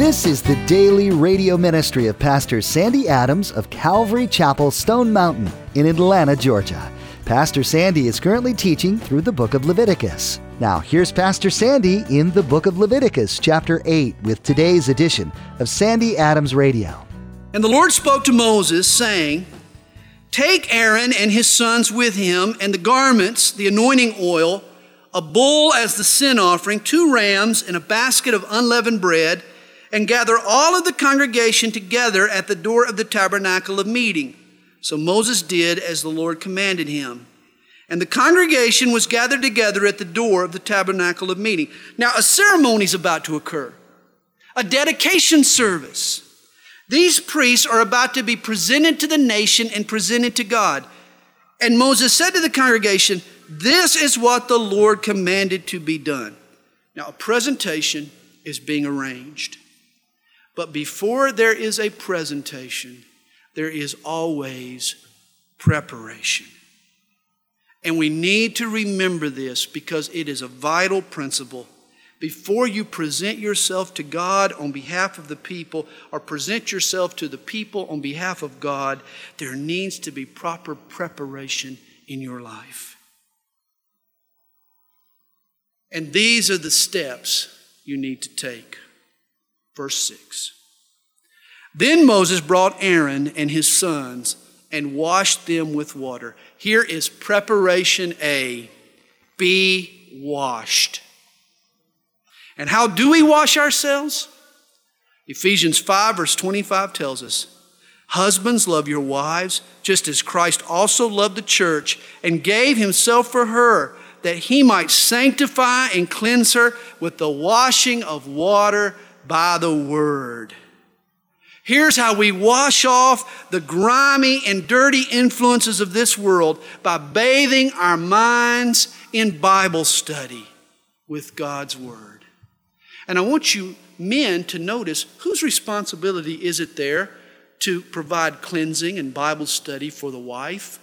This is the daily radio ministry of Pastor Sandy Adams of Calvary Chapel, Stone Mountain in Atlanta, Georgia. Pastor Sandy is currently teaching through the book of Leviticus. Now, here's Pastor Sandy in the book of Leviticus, chapter 8, with today's edition of Sandy Adams Radio. And the Lord spoke to Moses, saying, "Take Aaron and his sons with him, and the garments, the anointing oil, a bull as the sin offering, 2 rams, and a basket of unleavened bread, and gather all of the congregation together at the door of the tabernacle of meeting." So Moses did as the Lord commanded him. And the congregation was gathered together at the door of the tabernacle of meeting. Now a ceremony is about to occur, a dedication service. These priests are about to be presented to the nation and presented to God. And Moses said to the congregation, "This is what the Lord commanded to be done." Now a presentation is being arranged. But before there is a presentation, there is always preparation. And we need to remember this because it is a vital principle. Before you present yourself to God on behalf of the people, or present yourself to the people on behalf of God, there needs to be proper preparation in your life. And these are the steps you need to take. Verse 6. Then Moses brought Aaron and his sons and washed them with water. Here is preparation A. Be washed. And how do we wash ourselves? Ephesians 5 verse 25 tells us, "Husbands, love your wives, just as Christ also loved the church and gave himself for her, that he might sanctify and cleanse her with the washing of water by the word." Here's how we wash off the grimy and dirty influences of this world: by bathing our minds in Bible study with God's word. And I want you men to notice, whose responsibility is it there to provide cleansing and Bible study for the wife?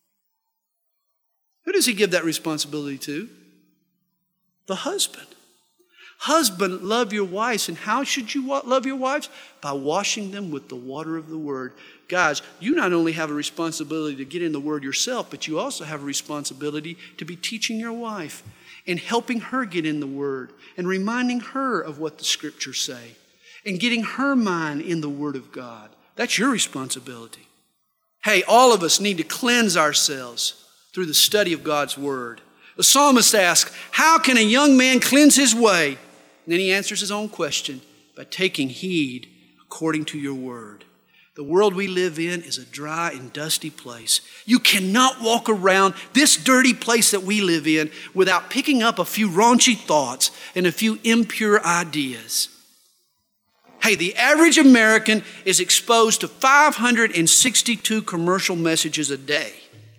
Who does he give that responsibility to? The husband. Husband, love your wives. And how should you love your wives? By washing them with the water of the word. Guys, you not only have a responsibility to get in the word yourself, but you also have a responsibility to be teaching your wife and helping her get in the word and reminding her of what the scriptures say and getting her mind in the word of God. That's your responsibility. Hey, all of us need to cleanse ourselves through the study of God's word. The psalmist asks, "How can a young man cleanse his way?" And then he answers his own question, "By taking heed according to your word." The world we live in is a dry and dusty place. You cannot walk around this dirty place that we live in without picking up a few raunchy thoughts and a few impure ideas. Hey, the average American is exposed to 562 commercial messages a day.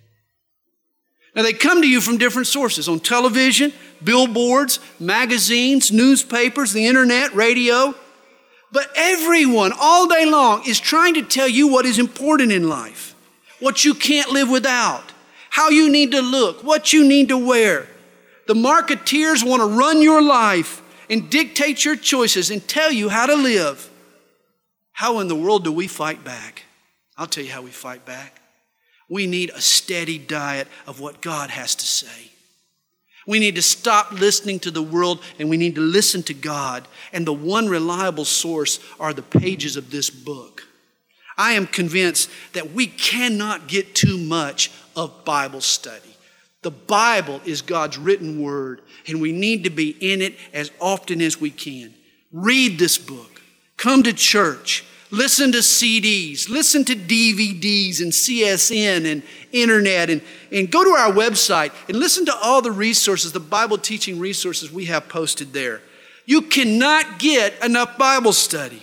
Now, they come to you from different sources: on television, billboards, magazines, newspapers, the internet, radio. But everyone all day long is trying to tell you what is important in life, what you can't live without, how you need to look, what you need to wear. The marketeers want to run your life and dictate your choices and tell you how to live. How in the world do we fight back? I'll tell you how we fight back. We need a steady diet of what God has to say. We need to stop listening to the world and we need to listen to God. And the one reliable source are the pages of this book. I am convinced that we cannot get too much of Bible study. The Bible is God's written word, and we need to be in it as often as we can. Read this book. Come to church. Listen to CDs, listen to DVDs and CSN and internet, and go to our website and listen to all the resources, the Bible teaching resources we have posted there. You cannot get enough Bible study.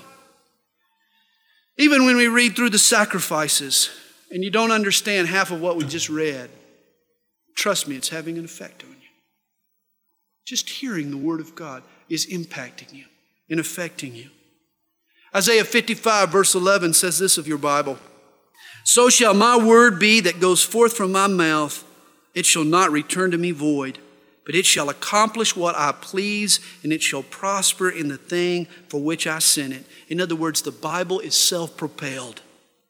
Even when we read through the sacrifices and you don't understand half of what we just read, trust me, it's having an effect on you. Just hearing the word of God is impacting you and affecting you. Isaiah 55 verse 11 says this of your Bible: "So shall my word be that goes forth from my mouth. It shall not return to me void, but it shall accomplish what I please, and it shall prosper in the thing for which I sent it. In other words, the Bible is self-propelled.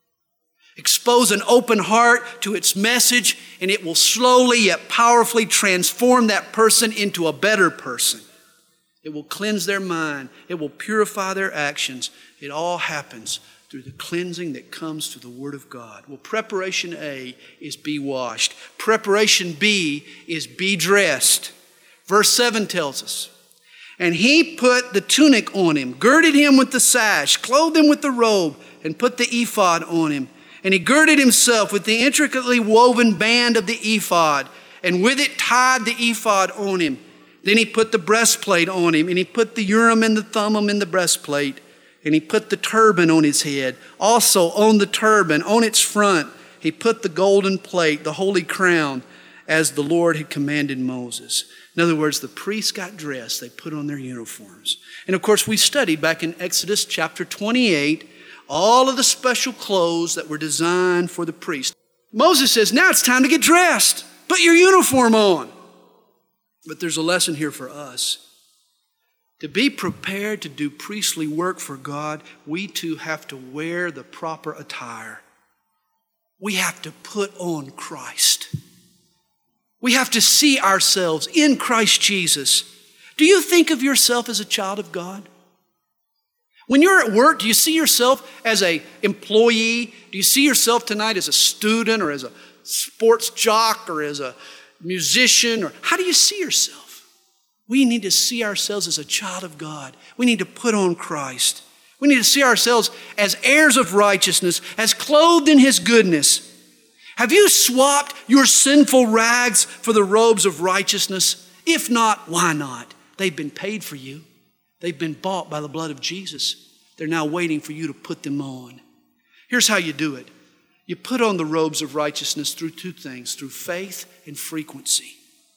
Expose an open heart to its message, and it will slowly yet powerfully transform that person into a better person. It will cleanse their mind. It will purify their actions. It all happens through the cleansing that comes through the Word of God. Well, preparation A is be washed. Preparation B is be dressed. Verse 7 tells us, and he put the tunic on him, girded him with the sash, clothed him with the robe, and put the ephod on him. And he girded himself with the intricately woven band of the ephod, and with it tied the ephod on him. Then he put the breastplate on him, and he put the Urim and the Thummim in the breastplate, and he put the turban on his head. Also on the turban, on its front, he put the golden plate, the holy crown, as the Lord had commanded Moses. In other words, the priests got dressed. They put on their uniforms. And of course, we studied back in Exodus chapter 28, all of the special clothes that were designed for the priest. Moses says, now it's time to get dressed. Put your uniform on. But there's a lesson here for us. To be prepared to do priestly work for God, we too have to wear the proper attire. We have to put on Christ. We have to see ourselves in Christ Jesus. Do you think of yourself as a child of God? When you're at work, do you see yourself as an employee? Do you see yourself tonight as a student or as a sports jock or as a musician? Or how do you see yourself? We need to see ourselves as a child of God. We need to put on Christ. We need to see ourselves as heirs of righteousness, as clothed in His goodness. Have you swapped your sinful rags for the robes of righteousness? If not, why not? They've been paid for you. They've been bought by the blood of Jesus. They're now waiting for you to put them on. Here's how you do it. You put on the robes of righteousness through two things, through faith and frequency.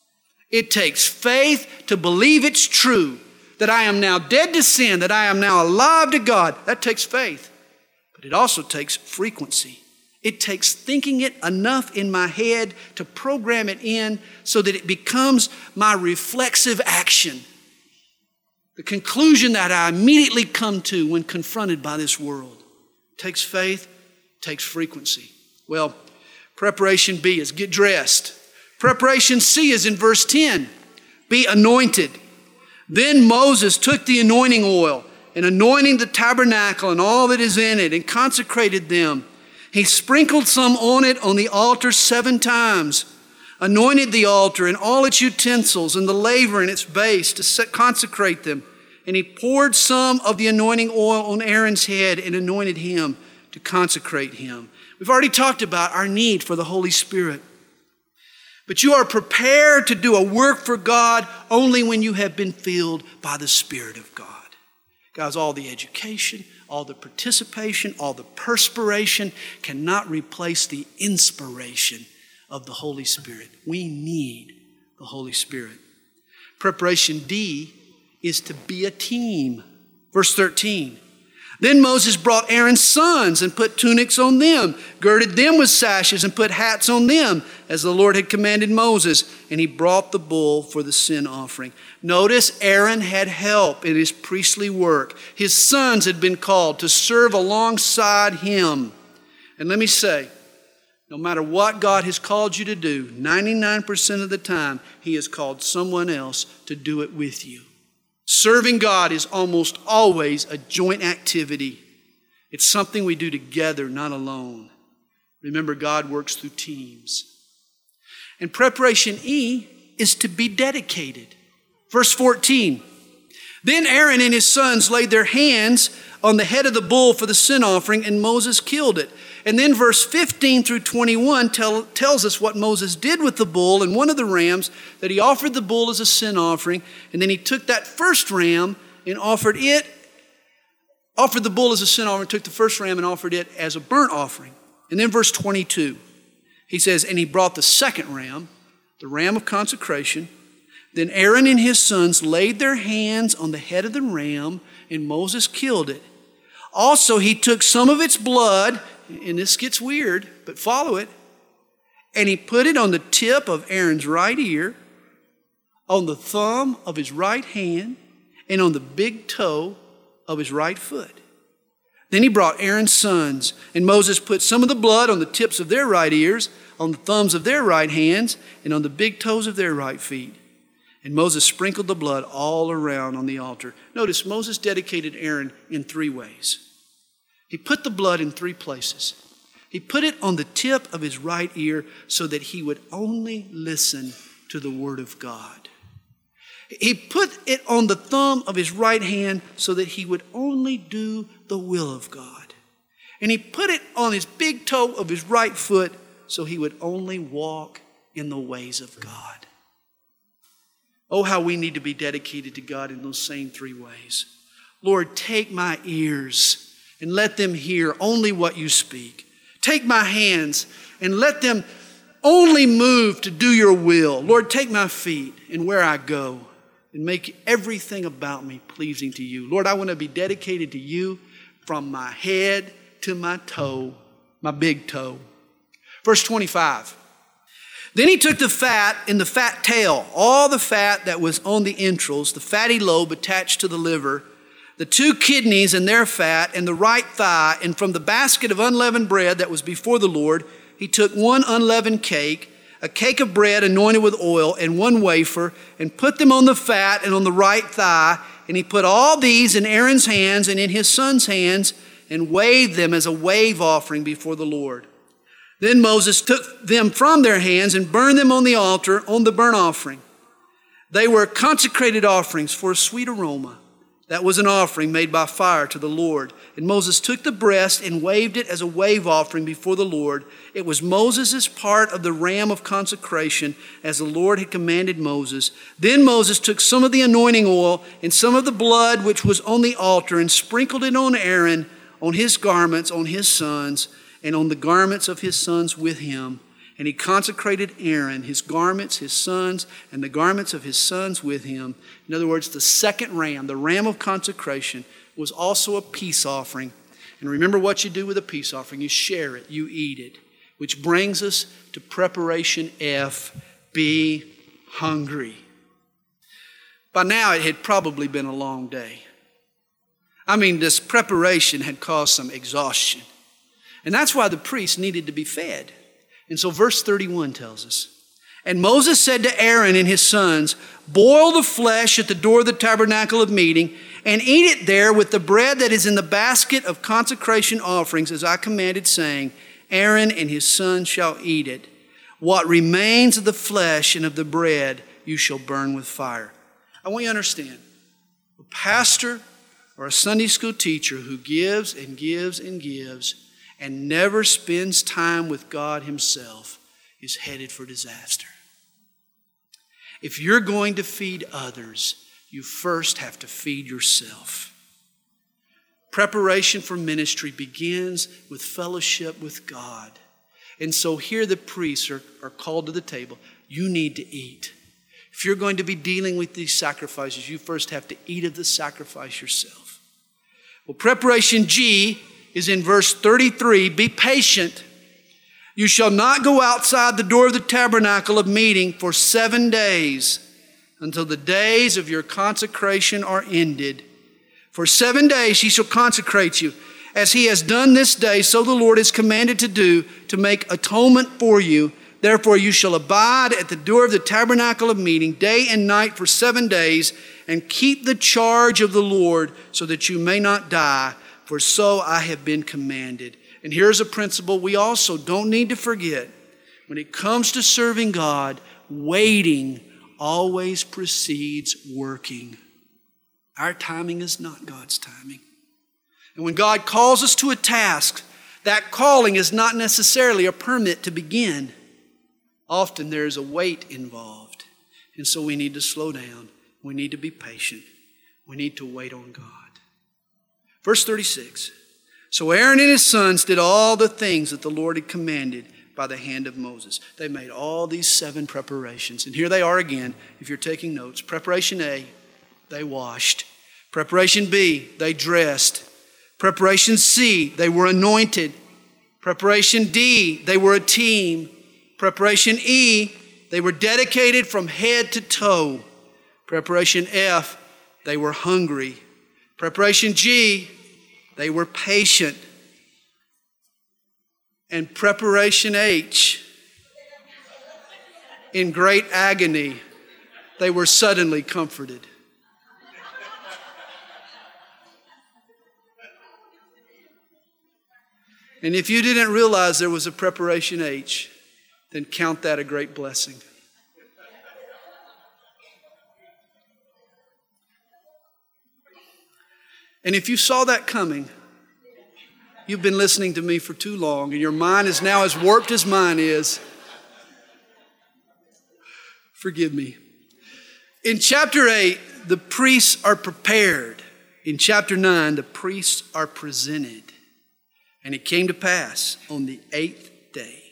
It takes faith to believe it's true, that I am now dead to sin, that I am now alive to God. That takes faith. But it also takes frequency. It takes thinking it enough in my head to program it in so that it becomes my reflexive action. The conclusion that I immediately come to when confronted by this world. Takes faith, takes frequency. Well, preparation B is get dressed. Preparation C is in verse 10. Be anointed. Then Moses took the anointing oil and anointing the tabernacle and all that is in it and consecrated them. He sprinkled some on it on the altar 7 times, anointed the altar and all its utensils and the laver and its base to consecrate them. And he poured some of the anointing oil on Aaron's head and anointed him to consecrate him. We've already talked about our need for the Holy Spirit. But you are prepared to do a work for God only when you have been filled by the Spirit of God. Guys, all the education, all the participation, all the perspiration cannot replace the inspiration of the Holy Spirit. We need the Holy Spirit. Preparation D is to be a team. Verse 13. Then Moses brought Aaron's sons and put tunics on them, girded them with sashes and put hats on them, as the Lord had commanded Moses. And he brought the bull for the sin offering. Notice Aaron had help in his priestly work. His sons had been called to serve alongside him. And let me say, no matter what God has called you to do, 99% of the time, He has called someone else to do it with you. Serving God is almost always a joint activity. It's something we do together, not alone. Remember, God works through teams. And preparation E is to be dedicated. Verse 14. Then Aaron and his sons laid their hands on the head of the bull for the sin offering, and Moses killed it. And then verse 15 through 21 tells us what Moses did with the bull and one of the rams, that he offered the bull as a sin offering, and then he took that first ram and offered the bull as a sin offering, took the first ram and offered it as a burnt offering. And then verse 22, he says, and he brought the second ram, the ram of consecration. Then Aaron and his sons laid their hands on the head of the ram, and Moses killed it. Also, he took some of its blood, and this gets weird, but follow it, and he put it on the tip of Aaron's right ear, on the thumb of his right hand and on the big toe of his right foot. Then he brought Aaron's sons, and Moses put some of the blood on the tips of their right ears, on the thumbs of their right hands, and on the big toes of their right feet. And Moses sprinkled the blood all around on the altar. Notice, Moses dedicated Aaron in 3 ways. He put the blood in 3 places. He put it on the tip of his right ear so that he would only listen to the word of God. He put it on the thumb of his right hand so that he would only do the will of God. And he put it on his big toe of his right foot so he would only walk in the ways of God. Oh, how we need to be dedicated to God in those same 3 ways. Lord, take my ears and let them hear only what you speak. Take my hands and let them only move to do your will. Lord, take my feet and where I go and make everything about me pleasing to you. Lord, I want to be dedicated to you from my head to my toe, my big toe. Verse 25. Then he took the fat and the fat tail, all the fat that was on the entrails, the fatty lobe attached to the liver, the 2 kidneys and their fat, and the right thigh, and from the basket of unleavened bread that was before the Lord, he took 1 unleavened cake, a cake of bread anointed with oil, and 1 wafer, and put them on the fat and on the right thigh, and he put all these in Aaron's hands and in his son's hands, and waved them as a wave offering before the Lord. Then Moses took them from their hands and burned them on the altar on the burnt offering. They were consecrated offerings for a sweet aroma. That was an offering made by fire to the Lord. And Moses took the breast and waved it as a wave offering before the Lord. It was Moses' part of the ram of consecration, as the Lord had commanded Moses. Then Moses took some of the anointing oil and some of the blood which was on the altar and sprinkled it on Aaron, on his garments, on his sons, and on the garments of his sons with him. And he consecrated Aaron, his garments, his sons, and the garments of his sons with him. In other words, the second ram, the ram of consecration, was also a peace offering. And remember what you do with a peace offering. You share it, you eat it. Which brings us to preparation F, be hungry. By now it had probably been a long day. I mean, this preparation had caused some exhaustion. And that's why the priests needed to be fed. And so verse 31 tells us, and Moses said to Aaron and his sons, boil the flesh at the door of the tabernacle of meeting and eat it there with the bread that is in the basket of consecration offerings, as I commanded, saying, Aaron and his sons shall eat it. What remains of the flesh and of the bread you shall burn with fire. I want you to understand, a pastor or a Sunday school teacher who gives and gives and gives and never spends time with God himself is headed for disaster. If you're going to feed others, you first have to feed yourself. Preparation for ministry begins with fellowship with God. And so here the priests are called to the table. You need to eat. If you're going to be dealing with these sacrifices, you first have to eat of the sacrifice yourself. Well, preparation G is in verse 33. Be patient. You shall not go outside the door of the tabernacle of meeting for 7 days until the days of your consecration are ended. For 7 days he shall consecrate you. As he has done this day, so the Lord has commanded to do, to make atonement for you. Therefore you shall abide at the door of the tabernacle of meeting day and night for 7 days, and keep the charge of the Lord, so that you may not die. For so I have been commanded. And here's a principle we also don't need to forget. When it comes to serving God, waiting always precedes working. Our timing is not God's timing. And when God calls us to a task, that calling is not necessarily a permit to begin. Often there is a wait involved. And so we need to slow down. We need to be patient. We need to wait on God. Verse 36. So Aaron and his sons did all the things that the Lord had commanded by the hand of Moses. They made all these 7 preparations. And here they are again, if you're taking notes. Preparation A, they washed. Preparation B, they dressed. Preparation C, they were anointed. Preparation D, they were a team. Preparation E, they were dedicated from head to toe. Preparation F, they were hungry. Preparation G, they were patient. And preparation H, in great agony, they were suddenly comforted. And if you didn't realize there was a preparation H, then count that a great blessing. And if you saw that coming, you've been listening to me for too long, and your mind is now as warped as mine is. Forgive me. In chapter 8, the priests are prepared. In chapter 9, the priests are presented. And it came to pass on the 8th day.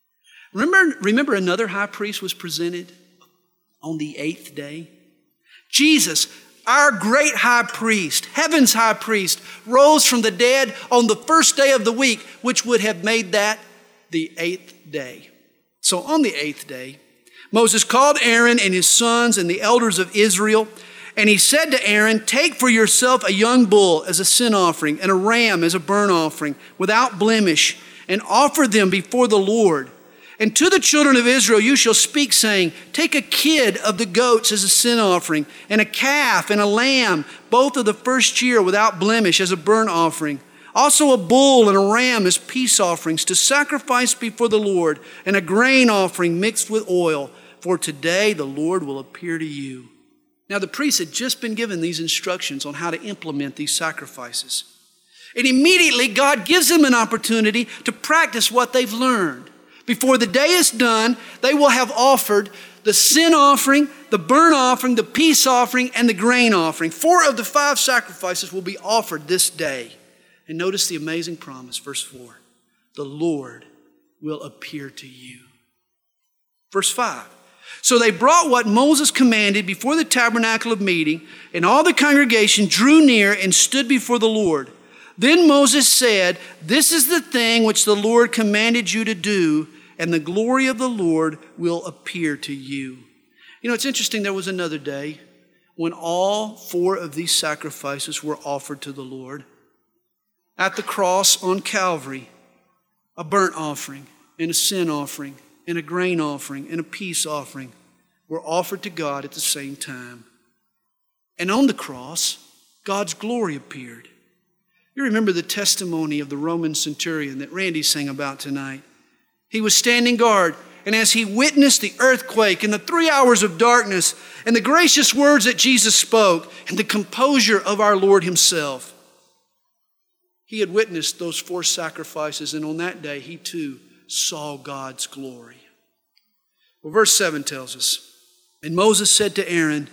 Remember another high priest was presented on the 8th day? Jesus, our great high priest, heaven's high priest, rose from the dead on the first day of the week, which would have made that the 8th day. So on the 8th day, Moses called Aaron and his sons and the elders of Israel, and he said to Aaron, take for yourself a young bull as a sin offering and a ram as a burnt offering without blemish, and offer them before the Lord. And to the children of Israel you shall speak, saying, take a kid of the goats as a sin offering, and a calf and a lamb, both of the first year without blemish, as a burnt offering. Also a bull and a ram as peace offerings to sacrifice before the Lord, and a grain offering mixed with oil. For today the Lord will appear to you. Now the priests had just been given these instructions on how to implement these sacrifices. And immediately God gives them an opportunity to practice what they've learned. Before the day is done, they will have offered the sin offering, the burnt offering, the peace offering, and the grain offering. 4 of the 5 sacrifices will be offered this day. And notice the amazing promise, verse 4. The Lord will appear to you. Verse 5. So they brought what Moses commanded before the tabernacle of meeting, and all the congregation drew near and stood before the Lord. Then Moses said, this is the thing which the Lord commanded you to do, and the glory of the Lord will appear to you. You know, it's interesting, there was another day when all 4 of these sacrifices were offered to the Lord. At the cross on Calvary, a burnt offering and a sin offering and a grain offering and a peace offering were offered to God at the same time. And on the cross, God's glory appeared. You remember the testimony of the Roman centurion that Randy sang about tonight. He was standing guard, and as he witnessed the earthquake and the 3 hours of darkness and the gracious words that Jesus spoke and the composure of our Lord himself, he had witnessed those 4 sacrifices, and on that day he too saw God's glory. Well, verse 7 tells us, and Moses said to Aaron,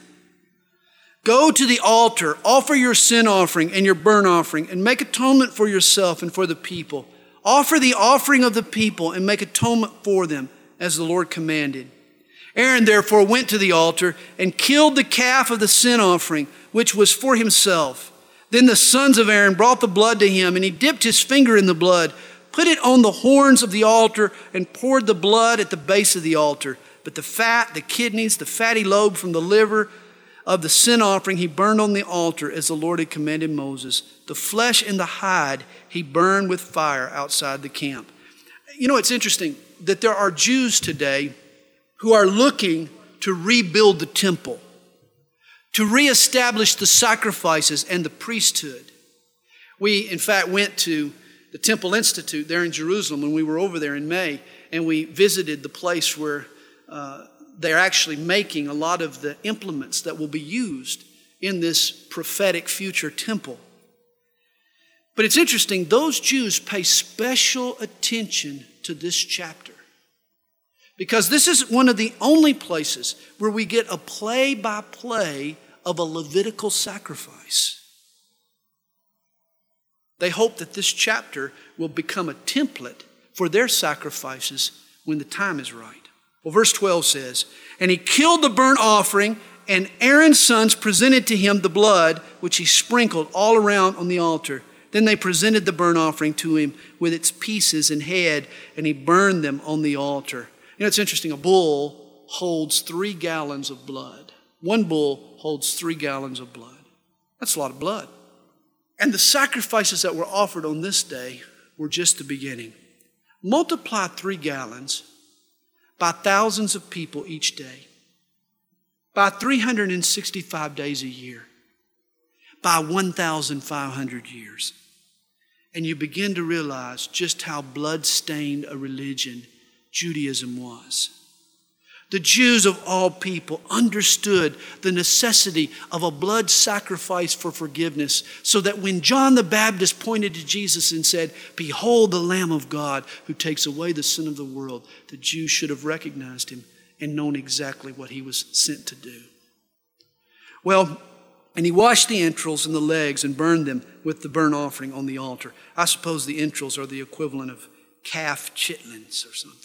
go to the altar, offer your sin offering and your burnt offering, and make atonement for yourself and for the people. Offer the offering of the people and make atonement for them, as the Lord commanded. Aaron therefore went to the altar and killed the calf of the sin offering, which was for himself. Then the sons of Aaron brought the blood to him, and he dipped his finger in the blood, put it on the horns of the altar, and poured the blood at the base of the altar. But the fat, the kidneys, the fatty lobe from the liver of the sin offering he burned on the altar, as the Lord had commanded Moses. The flesh and the hide he burned with fire outside the camp. You know, it's interesting that there are Jews today who are looking to rebuild the temple, to reestablish the sacrifices and the priesthood. We, in fact, went to the Temple Institute there in Jerusalem when we were over there in May, and we visited the place where they're actually making a lot of the implements that will be used in this prophetic future temple. But it's interesting, those Jews pay special attention to this chapter, because this is one of the only places where we get a play-by-play of a Levitical sacrifice. They hope that this chapter will become a template for their sacrifices when the time is right. Well, verse 12 says, and he killed the burnt offering, and Aaron's sons presented to him the blood, which he sprinkled all around on the altar. Then they presented the burnt offering to him with its pieces and head, and he burned them on the altar. You know, it's interesting. A bull holds 3 gallons of blood. One bull holds 3 gallons of blood. That's a lot of blood. And the sacrifices that were offered on this day were just the beginning. Multiply 3 gallons by thousands of people each day, by 365 days a year, by 1,500 years. And you begin to realize just how blood-stained a religion Judaism was. The Jews of all people understood the necessity of a blood sacrifice for forgiveness, so that when John the Baptist pointed to Jesus and said, "Behold the Lamb of God who takes away the sin of the world," the Jews should have recognized him and known exactly what he was sent to do. Well, and he washed the entrails and the legs and burned them with the burnt offering on the altar. I suppose the entrails are the equivalent of calf chitlins or something.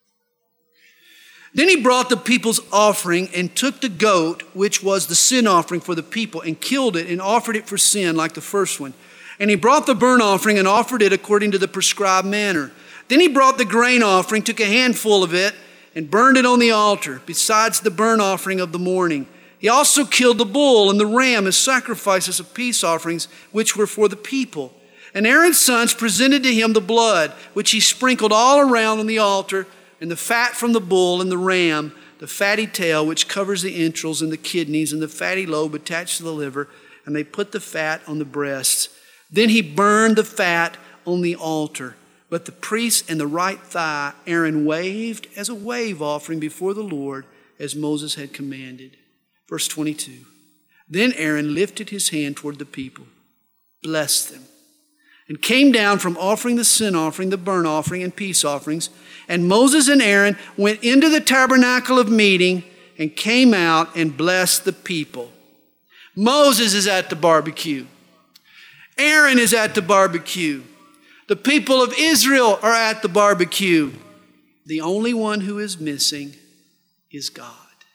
Then he brought the people's offering and took the goat, which was the sin offering for the people, and killed it and offered it for sin like the first one. And he brought the burnt offering and offered it according to the prescribed manner. Then he brought the grain offering, took a handful of it, and burned it on the altar, besides the burnt offering of the morning. He also killed the bull and the ram as sacrifices of peace offerings, which were for the people. And Aaron's sons presented to him the blood, which he sprinkled all around on the altar, and the fat from the bull and the ram, the fatty tail which covers the entrails and the kidneys, and the fatty lobe attached to the liver, and they put the fat on the breasts. Then he burned the fat on the altar. But the priest and the right thigh Aaron waved as a wave offering before the Lord, as Moses had commanded. Verse 22, then Aaron lifted his hand toward the people, blessed them, and came down from offering the sin offering, the burnt offering, and peace offerings. And Moses and Aaron went into the tabernacle of meeting and came out and blessed the people. Moses is at the barbecue. Aaron is at the barbecue. The people of Israel are at the barbecue. The only one who is missing is God.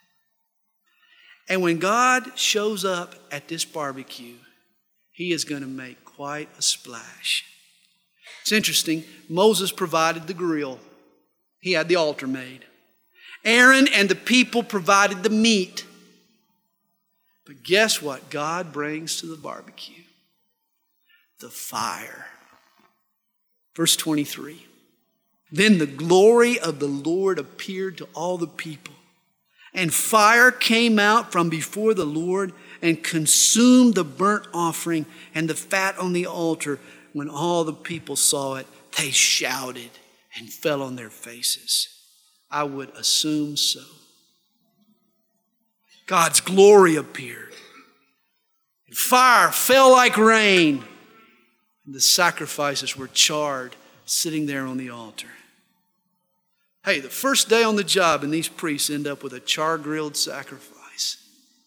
And when God shows up at this barbecue, he is going to make quite a splash. It's interesting. Moses provided the grill. He had the altar made. Aaron and the people provided the meat. But guess what God brings to the barbecue? The fire. Verse 23. Then the glory of the Lord appeared to all the people, and fire came out from before the Lord and consumed the burnt offering and the fat on the altar. When all the people saw it, they shouted and fell on their faces. I would assume so. God's glory appeared. And fire fell like rain. And the sacrifices were charred, sitting there on the altar. Hey, the first day on the job, and these priests end up with a char-grilled sacrifice.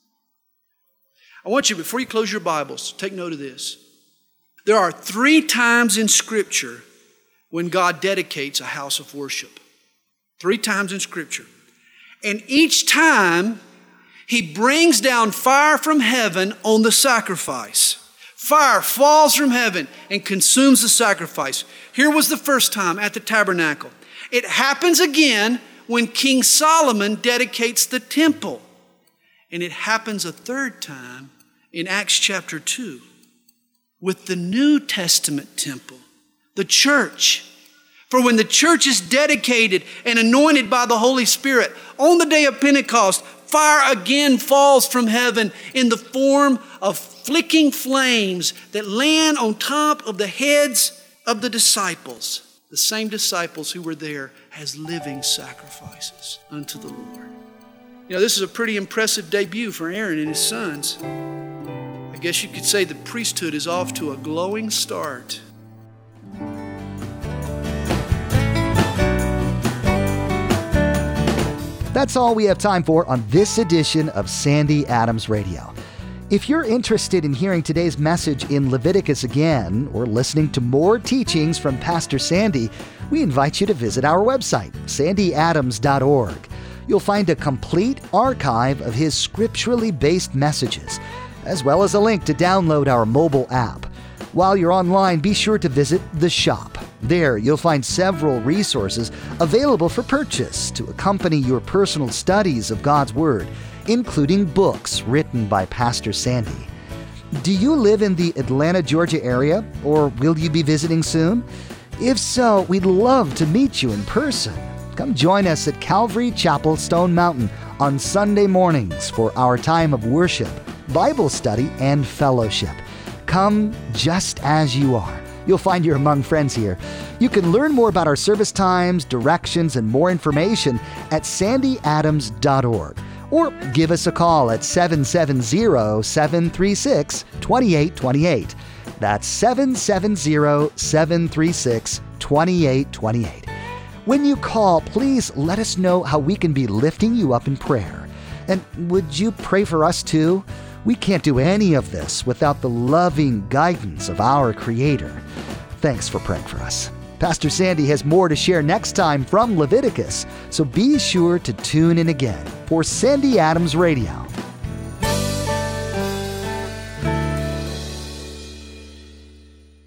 I want you, before you close your Bibles, take note of this. There are 3 times in Scripture when God dedicates a house of worship. 3 times in Scripture. And each time, he brings down fire from heaven on the sacrifice. Fire falls from heaven and consumes the sacrifice. Here was the first time at the tabernacle. It happens again when King Solomon dedicates the temple. And it happens a third time in Acts chapter 2 with the New Testament temple, the church. For when the church is dedicated and anointed by the Holy Spirit on the day of Pentecost, fire again falls from heaven in the form of flicking flames that land on top of the heads of the disciples. The same disciples who were there as living sacrifices unto the Lord. You know, this is a pretty impressive debut for Aaron and his sons. I guess you could say the priesthood is off to a glowing start. That's all we have time for on this edition of Sandy Adams Radio. If you're interested in hearing today's message in Leviticus again, or listening to more teachings from Pastor Sandy, we invite you to visit our website, sandyadams.org. You'll find a complete archive of his scripturally based messages, as well as a link to download our mobile app. While you're online, be sure to visit the shop. There, you'll find several resources available for purchase to accompany your personal studies of God's Word, including books written by Pastor Sandy. Do you live in the Atlanta, Georgia area, or will you be visiting soon? If so, we'd love to meet you in person. Come join us at Calvary Chapel, Stone Mountain on Sunday mornings for our time of worship, Bible study, and fellowship. Come just as you are. You'll find you're among friends here. You can learn more about our service times, directions, and more information at sandyadams.org. Or give us a call at 770-736-2828. That's 770-736-2828. When you call, please let us know how we can be lifting you up in prayer. And would you pray for us too? We can't do any of this without the loving guidance of our Creator. Thanks for praying for us. Pastor Sandy has more to share next time from Leviticus, so be sure to tune in again for Sandy Adams Radio.